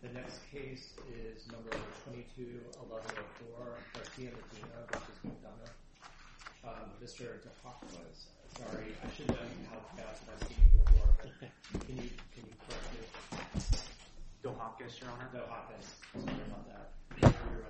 The next case is number 22-1104, Garcia-Medina v. McDonough. Mr. DeHakis, sorry, I should know how fast I've seen you before, but can you correct me? DeHakis, Your Honor? DeHakis, sorry about that. Whenever you're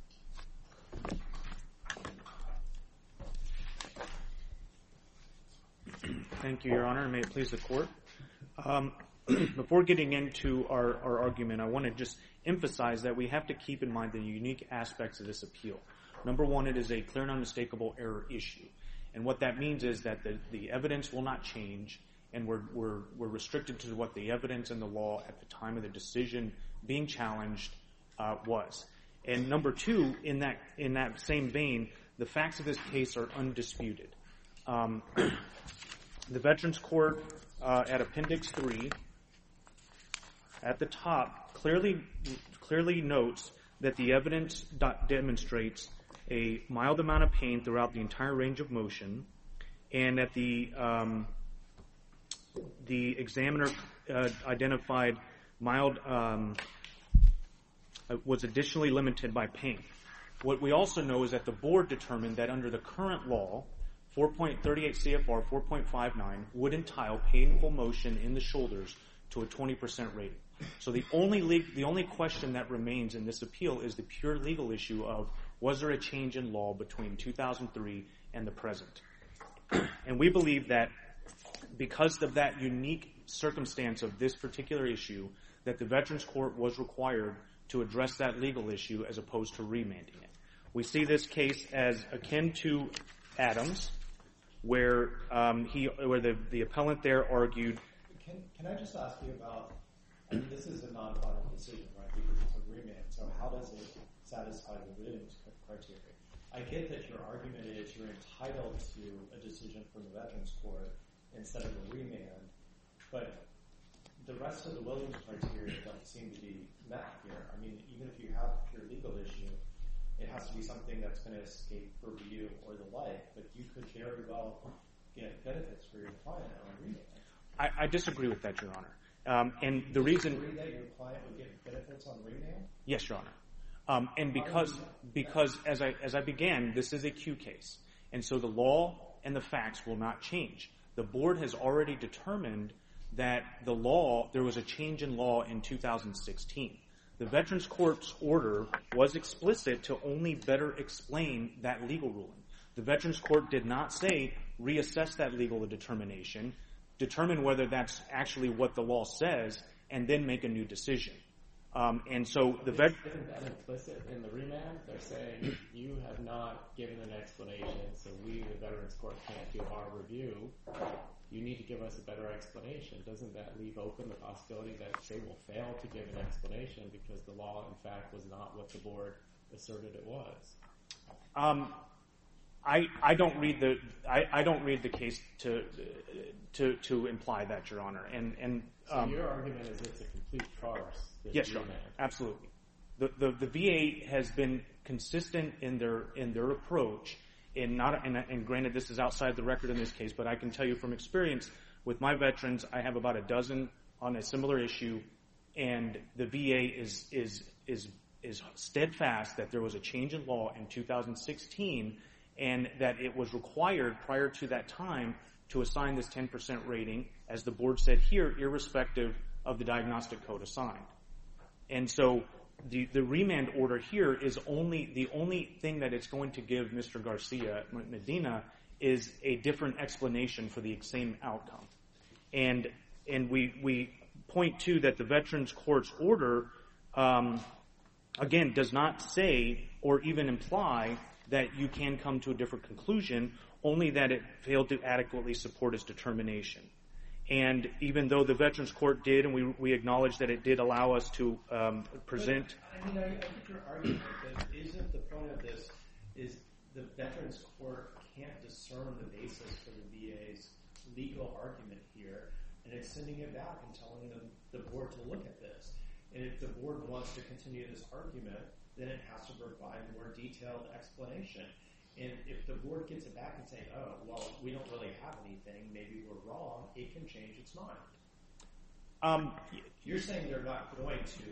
ready. Thank you, Your Honor, and may it please the Court. Before getting into our argument, I want to just emphasize that we have to keep in mind the unique aspects of this appeal. Number one, it is a clear and unmistakable error issue. And what that means is that the evidence will not change, and we're restricted to what the evidence and the law at the time of the decision being challenged was. And number two, in that same vein, the facts of this case are undisputed. The Veterans Court at Appendix 3 at the top clearly notes that the evidence demonstrates a mild amount of pain throughout the entire range of motion, and that the examiner identified mild was additionally limited by pain. What we also know is that the board determined that under the current law, 4.38 CFR 4.59 would entitle painful motion in the shoulders to a 20% rating. So the only question that remains in this appeal is the pure legal issue of, was there a change in law between 2003 and the present? And we believe that because of that unique circumstance of this particular issue, that the Veterans Court was required to address that legal issue as opposed to remanding it. We see this case as akin to Adams, where the appellant there argued. Can I just ask you about? This is a non-final decision, right? Because it's a remand. So how does it satisfy the Williams criteria? I get that your argument is you're entitled to a decision from the Veterans Court instead of a remand, but the rest of the Williams criteria don't seem to be met here. I mean, even if you have a pure legal issue, it has to be something that's going to escape review or the like, but you could very well get benefits for your client on remand. I disagree with that, Your Honor. And the Do you reason agree that your client would get benefits on remand? Yes, Your Honor. And because as I began, this is a Q case, and so the law and the facts will not change. The board has already determined that there was a change in law in 2016. The Veterans Court's order was explicit to only better explain that legal ruling. The Veterans Court did not say reassess that legal determination, determine whether that's actually what the law says, and then make a new decision. And so Isn't that implicit in the remand? They're saying you have not given an explanation, so we, the Veterans Court, can't do our review. You need to give us a better explanation. Doesn't that leave open the possibility that they will fail to give an explanation because the law, in fact, was not what the board asserted it was? I don't read the case to imply that, Your Honor. So your argument is it's a complete farce. Yes, Your Honor. Absolutely. The VA has been consistent in their approach, and granted this is outside the record in this case, but I can tell you from experience with my veterans, I have about a dozen on a similar issue, and the VA is steadfast that there was a change in law in 2016, and that it was required prior to that time to assign this 10% rating, as the board said here, irrespective of the diagnostic code assigned. And so the remand order here is the only thing that it's going to give Mr. Garcia-Medina is a different explanation for the same outcome. And we point to that the Veterans Court's order, again, does not say or even imply that you can come to a different conclusion, only that it failed to adequately support its determination. And even though the Veterans Court did, and we acknowledge that it did allow us to present. I think your argument that isn't the point of this is the Veterans Court can't discern the basis for the VA's legal argument here, and it's sending it back and telling the board to look at this. And if the board wants to continue this argument, then it has to provide more detailed explanation. And if the board gets it back and say, oh, well, we don't really have anything, maybe we're wrong, it can change its mind. You're saying they're not going to,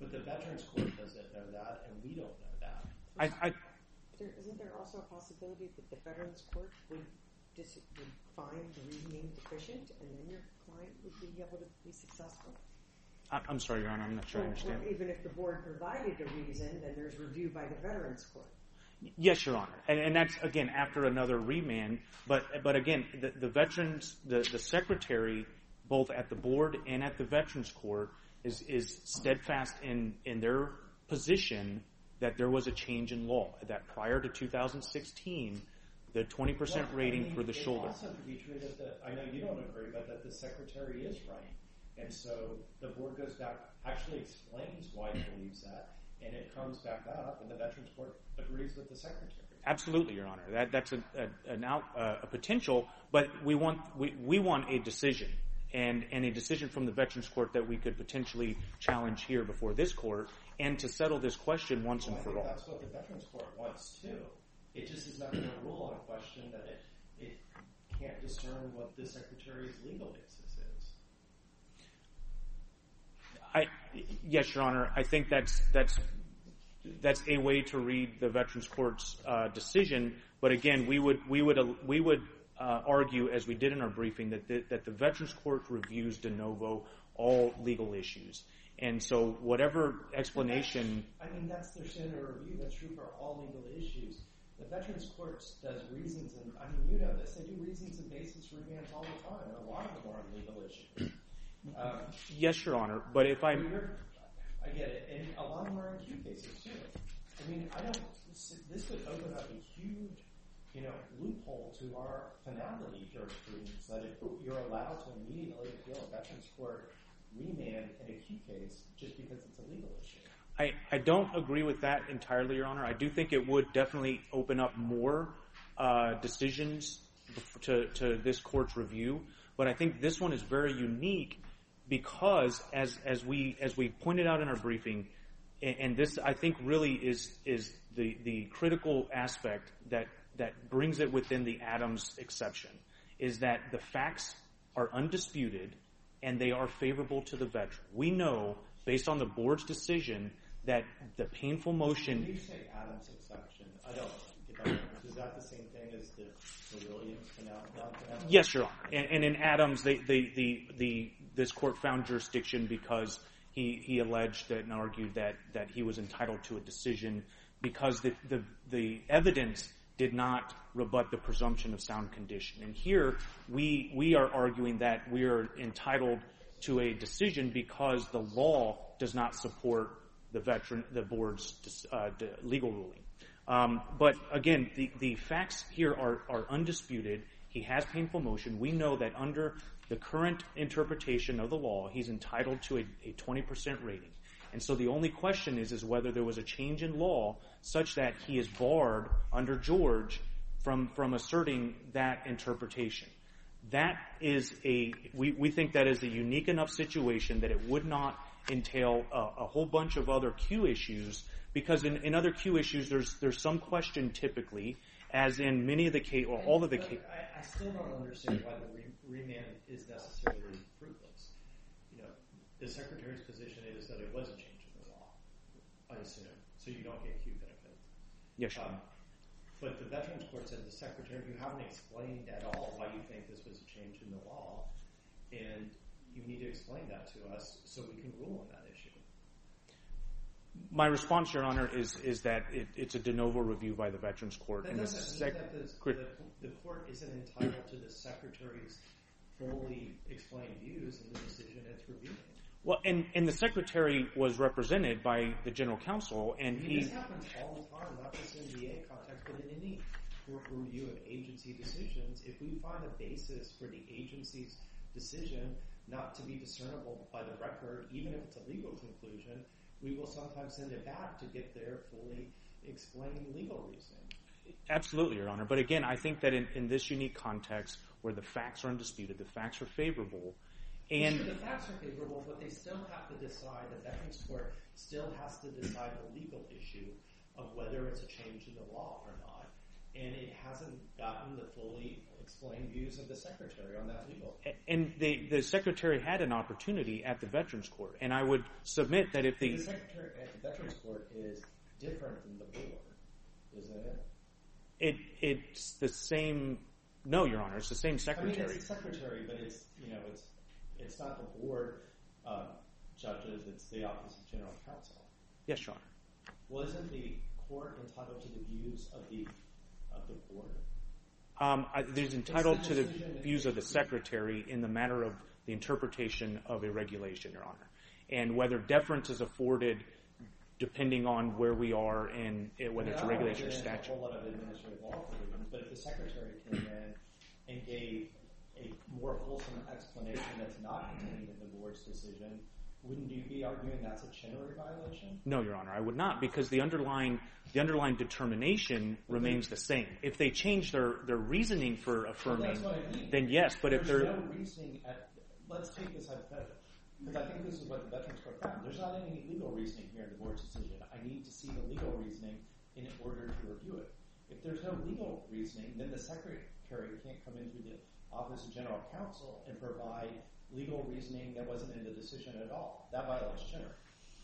But the Veterans Court doesn't know that, and we don't know that. Isn't there also a possibility that the Veterans Court would find the reasoning deficient, and then your client would be able to be successful? I'm sorry, Your Honor, I'm not sure I understand. Or even if the board provided a reason, then there's review by the Veterans Court. Yes, Your Honor, and that's again after another remand. But again, the veterans, the secretary, both at the board and at the Veterans Court, is steadfast in their position that there was a change in law. That prior to 2016, the 20% rating for the shoulder. It also could be true that I know you don't agree, but that the secretary is right. And so the board goes back, actually explains why it believes that, and it comes back up, and the Veterans Court agrees with the secretary. Absolutely, Your Honor. That's a potential, but we want a decision, and a decision from the Veterans Court that we could potentially challenge here before this court, and to settle this question once and for all. That's what the Veterans Court wants too. It just is not going to rule on a question that it can't discern what the secretary's legal basis is. Yes, Your Honor. I think that's a way to read the Veterans Court's decision. But again, we would argue, as we did in our briefing, that the Veterans Court reviews de novo all legal issues. And so whatever explanation... that's their standard of review. That's true for all legal issues. The Veterans Court does reasons, and you know this, they do reasons and basis remands all the time, and a lot of them are on legal issues. Yes, Your Honor, but if I get it, and a lot of them are in Q cases too. This would open up a huge, loophole to our finality jurisprudence that if you're allowed to immediately appeal a Veterans Court remand in a Q case just because it's a legal issue. I don't agree with that entirely, Your Honor. I do think it would definitely open up more decisions to this court's review, but I think this one is very unique because, as we pointed out in our briefing, and this I think really is the critical aspect that brings it within the Adams exception, is that the facts are undisputed and they are favorable to the veteran. We know, based on the board's decision, that the painful motion... When you say Adams exception, I don't get that. Is that the same thing as the Williams finality? Yes, Your Honor. And in Adams, this court found jurisdiction because he alleged and argued that he was entitled to a decision because the evidence did not rebut the presumption of sound condition. And here, we are arguing that we are entitled to a decision because the law does not support the board's legal ruling. But again, the facts here are undisputed. He has painful motion. We know that under the current interpretation of the law, he's entitled to a 20% rating. And so the only question is whether there was a change in law such that he is barred under George from asserting that interpretation. That is we think that is a unique enough situation that it would not entail a whole bunch of other Q issues, because in other Q issues there's some question typically, as in many of the case or all of the cases. I still don't understand why the remand is necessarily fruitless. The Secretary's position is that it was a change in the law, I assume, so you don't get Q benefit. Yes, Your Honor. But the Veterans Court said to the Secretary, you haven't explained at all why you think this was a change in the law, and you need to explain that to us so we can rule on that issue. My response, Your Honor, is that it's a de novo review by the Veterans Court. That doesn't mean that the court isn't entitled to the Secretary's fully explained views in the decision it's reviewing. Well, and the Secretary was represented by the General Counsel, and this happens all the time, not just in VA context, but in any court review of agency decisions. If we find a basis for the agency's decision not to be discernible by the record, even if it's a legal conclusion, we will sometimes send it back to get their fully explained legal reasoning. Absolutely, Your Honor. But again, I think that in this unique context where the facts are undisputed, the facts are favorable, and the facts are favorable, but they still have to decide, the Veterans Court still has to decide the legal issue of whether it's a change in the law or not. and it hasn't gotten the fully explained views of the Secretary on that legal. And the Secretary had an opportunity at the Veterans Court, and I would submit that if the Secretary at the Veterans Court is different than the board, isn't it? It's the same. No, Your Honor, it's the same Secretary. I mean, it's the Secretary, but it's not the board judges; it's the Office of General Counsel. Yes, Your Honor. Well, isn't the court entitled to the views of the board? There's entitled to the views of the Secretary in the matter of the interpretation of a regulation, Your Honor, and whether deference is afforded depending on where we are and whether it's a regulation or statute. A whole lot of administrative law provisions, but if the Secretary came in and gave a more fulsome explanation that's not contained in the board's decision, wouldn't you be arguing that's a Chenery violation? No, Your Honor, I would not, because the underlying determination remains the same. If they change their reasoning for affirming, then yes. But if there's no reasoning let's take this hypothetical, because I think this is what the Veterans Court found. There's not any legal reasoning here in the board's decision. I need to see the legal reasoning in order to review it. If there's no legal reasoning, then the Secretary can't come in through the Office of General Counsel and provide legal reasoning that wasn't in the decision at all. That violates Chenery.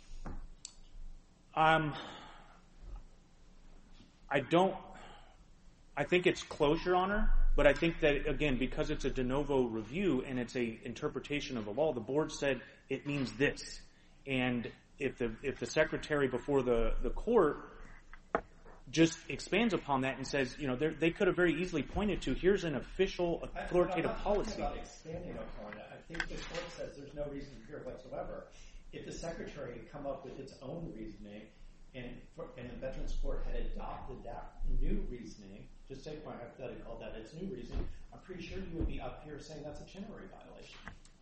I think it's close, Your Honor, but I think that, again, because it's a de novo review and it's a interpretation of the law, the board said it means this. And if the Secretary before the court just expands upon that and says, they could have very easily pointed to, here's an official authoritative policy. I'm not talking about expanding upon it. I think the court says there's no reason here whatsoever. If the Secretary had come up with its own reasoning and the Veterans Court had adopted that new reasoning, just take my hypothetical that it's new reasoning, I'm pretty sure you would be up here saying that's a Chenery violation.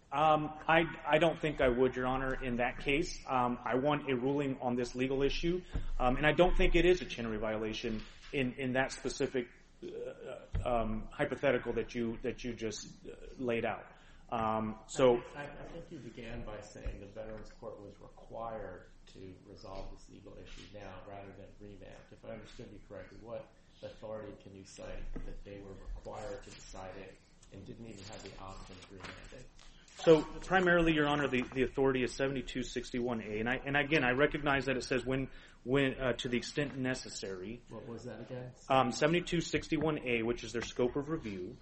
I don't think I would, Your Honor, in that case. I want a ruling on this legal issue, and I don't think it is a Chenery violation in that specific hypothetical that you just laid out. I think you began by saying the Veterans Court was required to resolve this legal issue now rather than remand. If I understood you correctly, what authority can you cite that they were required to decide it and didn't even have the option of remanding? So primarily, Your Honor, the authority is 7261A, and again, I recognize that it says when to the extent necessary. What was that again? 7261A, which is their scope of review,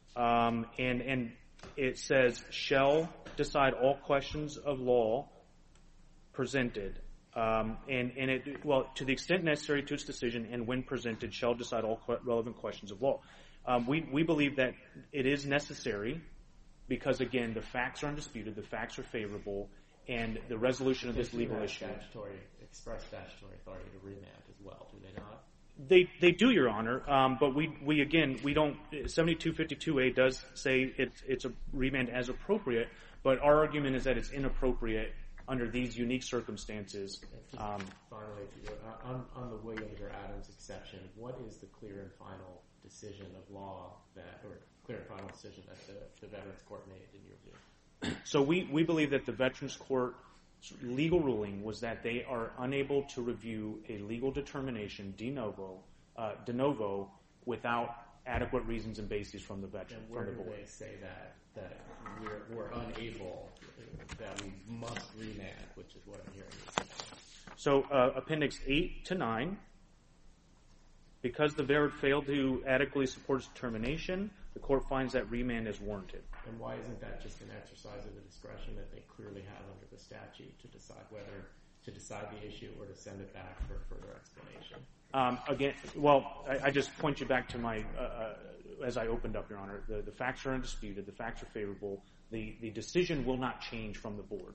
and it says shall decide all questions of law presented, to the extent necessary to its decision, and when presented, shall decide all relevant questions of law. We believe that it is necessary because, again, the facts are undisputed, the facts are favorable, and the resolution of this legal issue. Express statutory authority to remand as well, do they not? They do, Your Honor, but we don't. 7252A does say it's a remand as appropriate, but our argument is that it's inappropriate under these unique circumstances. Finally, on the Williams or Adams exception, what is the clear and final decision of law clear and final decision that the Veterans Court made in your view? So we believe that the Veterans Court's legal ruling was that they are unable to review a legal determination de novo without adequate reasons and bases from the veteran. And where do they say that we're unable, that we must remand, which is what I'm hearing you say? So Appendix 8 to 9, because the veteran failed to adequately support its determination, the court finds that remand is warranted. And why isn't that just an exercise of the discretion that they clearly have under the statute to decide whether to decide the issue or to send it back for further explanation? I just point you back to my, as I opened up, Your Honor, the facts are undisputed, the facts are favorable, the decision will not change from the board,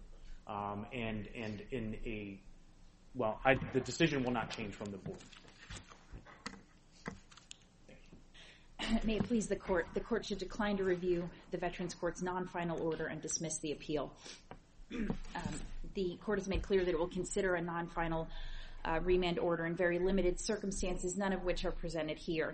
the decision will not change from the board. May it please the court should decline to review the Veterans Court's non-final order and dismiss the appeal. The court has made clear that it will consider a non-final remand order in very limited circumstances, none of which are presented here.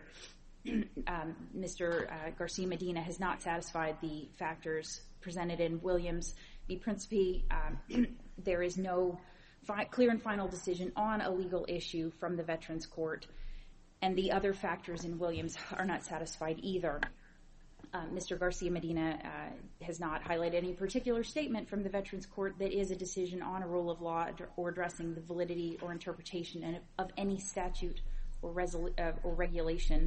Mr. Garcia-Medina has not satisfied the factors presented in Williams v. Principe. There is no clear and final decision on a legal issue from the Veterans Court. and the other factors in Williams are not satisfied either. Mr. Garcia-Medina has not highlighted any particular statement from the Veterans Court that is a decision on a rule of law or addressing the validity or interpretation of any statute or regulation.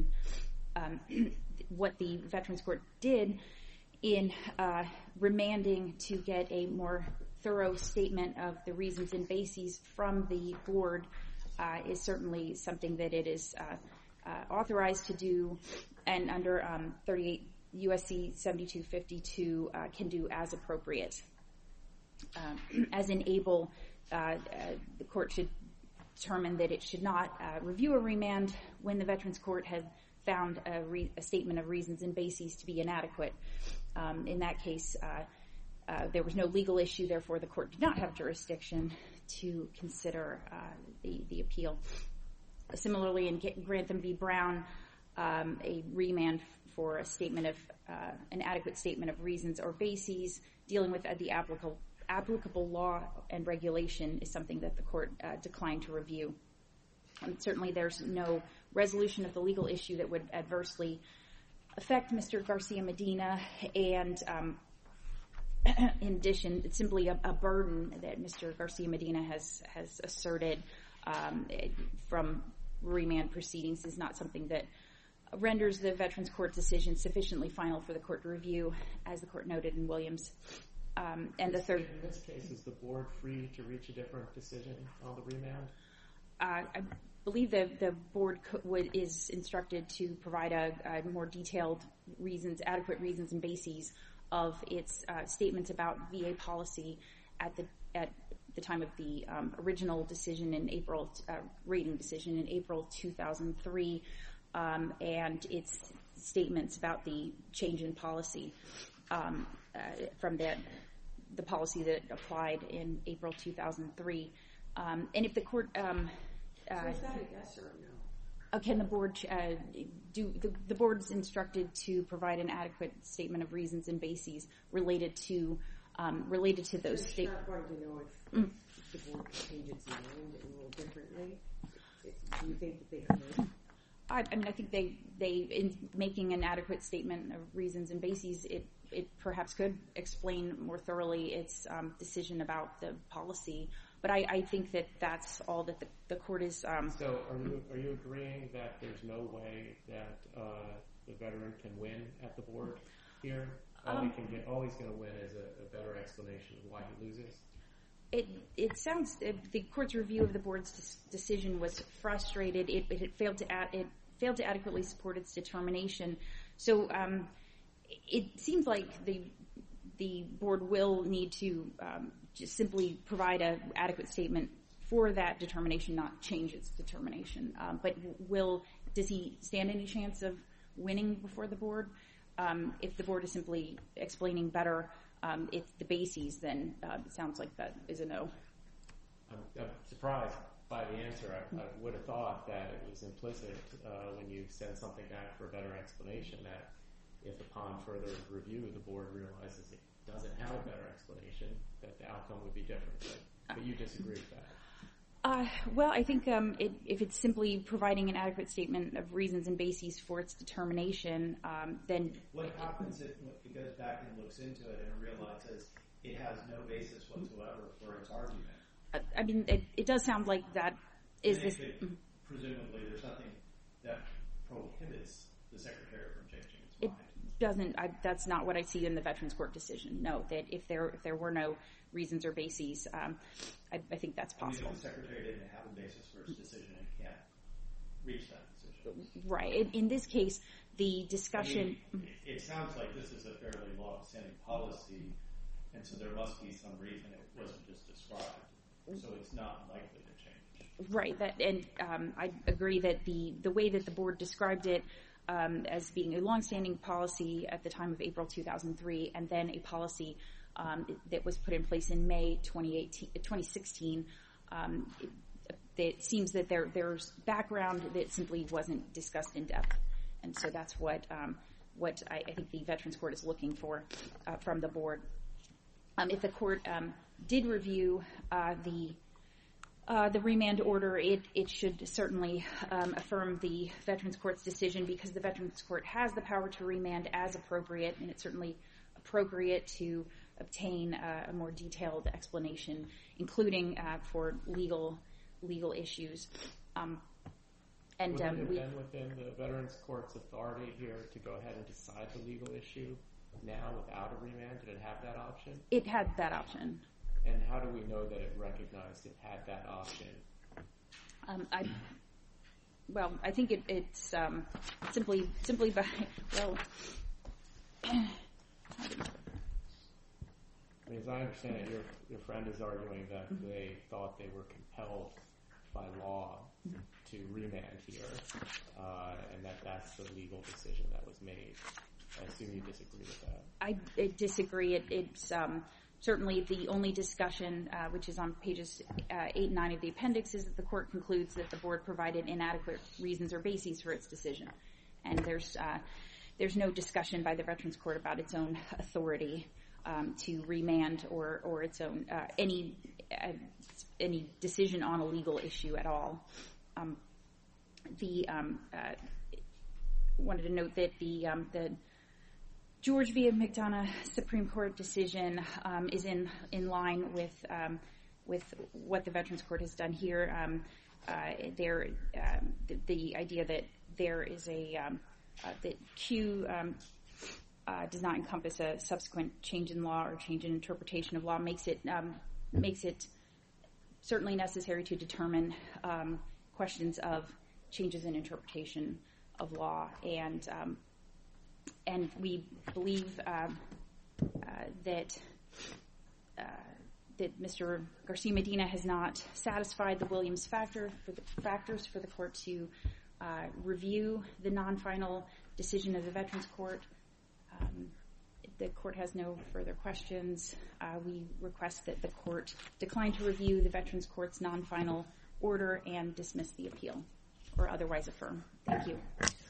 What the Veterans Court did in remanding to get a more thorough statement of the reasons and bases from the board is certainly something that it is authorized to do, and under 38 USC 7252 can do as appropriate. As in Able, the court should determine that it should not review a remand when the Veterans Court had found a statement of reasons and bases to be inadequate. In that case, there was no legal issue, therefore the court did not have jurisdiction to consider the appeal. Similarly, in Grantham v. Brown, a remand for a statement of an adequate statement of reasons or bases dealing with the applicable law and regulation is something that the court declined to review. And certainly there's no resolution of the legal issue that would adversely affect Mr. Garcia-Medina, and in addition, it's simply a burden that Mr. Garcia-Medina has asserted from remand proceedings is not something that renders the Veterans Court decision sufficiently final for the court to review, as the court noted in Williams. And the third... In this case, is the board free to reach a different decision on the remand? I believe that the board is instructed to provide a more detailed reasons, adequate reasons and bases of its statements about VA policy at the time of the original decision in April, rating decision in April 2003, and its statements about the change in policy from the policy that applied in April 2003. And if the court... so is that a yes or a no? Can the board the board's instructed to provide an adequate statement of reasons and bases related to those statements. You're not going to know if the board changes its mind and rule differently. Do you think that they could? I mean, I think they in making an adequate statement of reasons and bases, it perhaps could explain more thoroughly its decision about the policy. But I think that that's all that the court is... So are you agreeing that there's no way that the veteran can win at the board here? All he's going to win is a better explanation of why he loses? It sounds... the court's review of the board's decision was frustrated. It failed to adequately support its determination. So it seems like the board will need to just simply provide an adequate statement for that determination, not change its determination. But does he stand any chance of winning before the board? If the board is simply explaining better the bases, then it sounds like that is a no. I'm surprised by the answer. I would have thought that it was implicit when you send something back for a better explanation that if upon further review the board realizes it doesn't have a better explanation, that the outcome would be different. But you disagree with that? Well, I think if it's simply providing an adequate statement of reasons and bases for its determination, then... What happens if it goes back and looks into it and realizes it has no basis whatsoever for its argument? I mean, it does sound like that is... Presumably there's nothing that prohibits the Secretary from changing its mind. It doesn't. That's not what I see in the Veterans Court decision. No, that if there were no reasons or bases, I think that's possible. I mean, if the Secretary didn't have a basis for its decision, it can't reach that decision. Right. In this case, the discussion... I mean, it sounds like this is a fairly long-standing policy, and so there must be some reason it wasn't just described. So it's not likely to change. Right. I agree that the way that the board described it as being a long-standing policy at the time of April 2003, and then a policy that was put in place in May 2016, it seems that there's background that simply wasn't discussed in depth. And so that's what I think the Veterans Court is looking for from the board. If the court did review the remand order, it should certainly affirm the Veterans Court's decision because the Veterans Court has the power to remand as appropriate, and it's certainly appropriate to obtain a more detailed explanation, including for legal issues. Would it have been within the Veterans Court's authority here to go ahead and decide the legal issue now without a remand? Did it have that option? It had that option. And how do we know that it recognized it had that option? I think it's simply by, well... I mean, as I understand it, your friend is arguing that they thought they were compelled by law to remand here, and that's the legal decision that was made. I assume you disagree with that. I disagree. It's certainly the only discussion, which is on pages 8 and 9 of the appendix, is that the court concludes that the board provided inadequate reasons or bases for its decision. And there's no discussion by the Veterans Court about its own authority to remand or its own any decision on a legal issue at all. Wanted to note that the George v. McDonough Supreme Court decision is in line with what the Veterans Court has done here. The idea that there is that Q does not encompass a subsequent change in law or change in interpretation of law makes it certainly necessary to determine questions of changes in interpretation of law, and we believe that Mr. Garcia-Medina has not satisfied the Williams factors for the court to review the non-final decision of the Veterans Court. The court has no further questions. We request that the court decline to review the Veterans Court's non-final order and dismiss the appeal, or otherwise affirm. Thank you.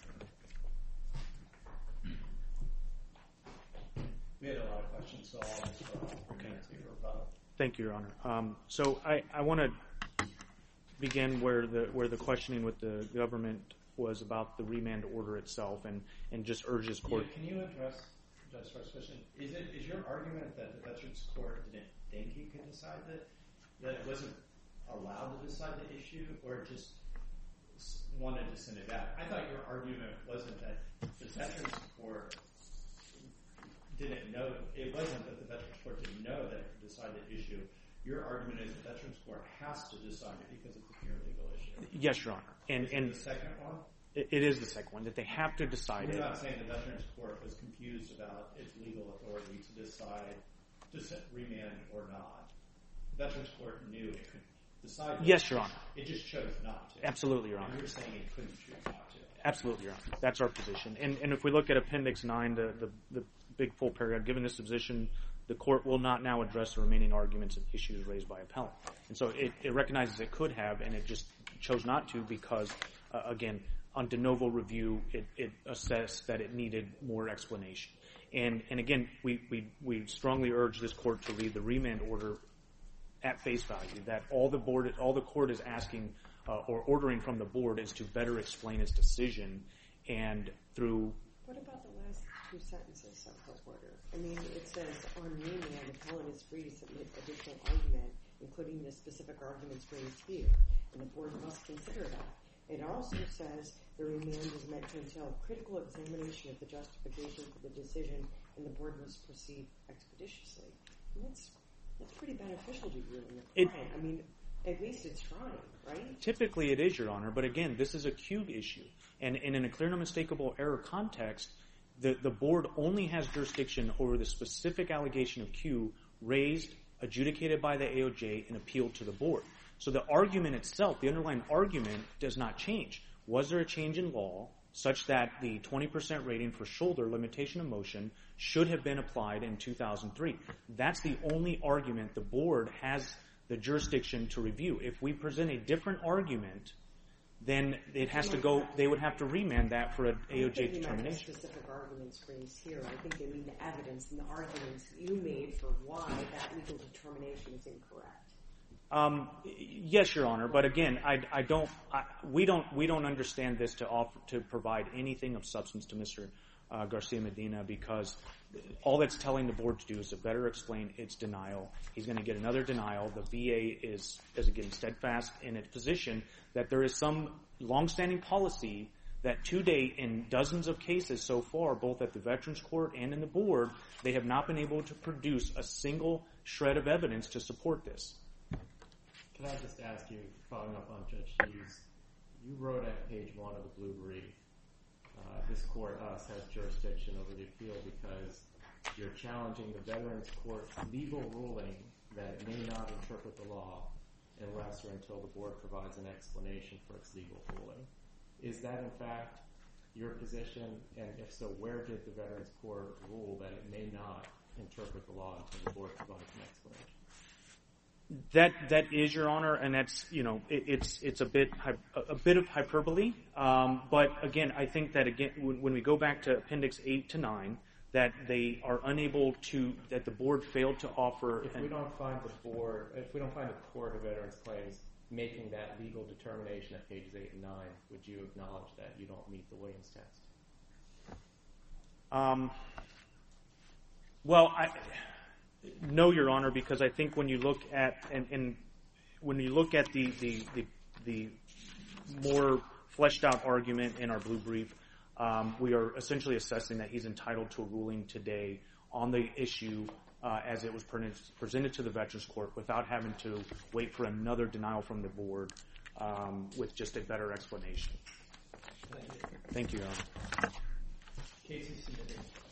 We had a lot of questions, so I'll just about. Thank you, Your Honor. So I want to begin where the questioning with the government was about the remand order itself, and just urge this court. Yeah, can you address Judge Swartz's question? Is your argument that the Veterans Court didn't think he could decide that it wasn't allowed to decide the issue, or just wanted to send it back? I thought your argument wasn't that the Veterans Court didn't know. It wasn't that the Veterans Court didn't know that it could decide the issue. Your argument is the Veterans Court has to decide it because it's a pure legal issue. Yes, Your Honor. Is it the second one? It is the second one, that they have to decide it. You're not saying the Veterans Court was confused about its legal authority to decide to remand or not. The Veterans Court knew it could decide. Yes, Your Honor. It just chose not to. Absolutely, Your Honor. And you're saying it couldn't choose not to. Absolutely, Your Honor. That's our position. And if we look at Appendix 9, the big full paragraph, given this position, the court will not now address the remaining arguments and issues raised by appellant. And so it recognizes it could have, and it just chose not to because, again, on de novo review, it assessed that it needed more explanation. And again, we strongly urge this court to read the remand order at face value, that all the court is asking or ordering from the board is to better explain its decision, and through... What about the last two sentences of the order? I mean, it says, on remand, appellant is free to submit additional argument, including the specific arguments raised here, and the board must consider that. It also says the remand is meant to entail critical examination of the justification for the decision, and the board must proceed expeditiously. And that's pretty beneficial to you and your client. I mean, at least it's trying, right? Typically it is, Your Honor, but again, this is a Q issue. And in a clear and unmistakable error context, the board only has jurisdiction over the specific allegation of Q raised, adjudicated by the AOJ, and appealed to the board. So the argument itself, the underlying argument, does not change. Was there a change in law such that the 20% rating for shoulder limitation of motion should have been applied in 2003? That's the only argument the board has the jurisdiction to review. If we present a different argument, then it has to go, they would have to remand that for an AOJ determination. I don't think the specific arguments raised here. I think they mean the evidence and the arguments you made for why that legal determination is incorrect. Yes, Your Honor, but again, we don't understand this to provide anything of substance to Mr. Garcia-Medina, because all that's telling the board to do is to better explain its denial. He's going to get another denial. The VA is again steadfast in its position that there is some longstanding policy that to date, in dozens of cases so far, both at the Veterans Court and in the board, they have not been able to produce a single shred of evidence to support this. Can I just ask you, following up on Judge Hughes, you wrote at page 1 of the blue brief, this court, us, has jurisdiction over the appeal because you're challenging the Veterans Court's legal ruling that it may not interpret the law unless or until the board provides an explanation for its legal ruling. Is that, in fact, your position? And if so, where did the Veterans Court rule that it may not interpret the law until the board provides an explanation? That is, Your Honor, and that's, it's a bit of hyperbole. But again, I think that when we go back to Appendix 8 to 9, that they are unable to, that the board failed to offer. If we don't find the Court of Veterans Claims making that legal determination at pages 8 and 9, would you acknowledge that you don't meet the Williams test? Well, no, Your Honor, because I think when you look at the more fleshed out argument in our blue brief, we are essentially assessing that he's entitled to a ruling today on the issue as it was presented to the Veterans Court without having to wait for another denial from the board with just a better explanation. Thank you, Your Honor. Case is submitted.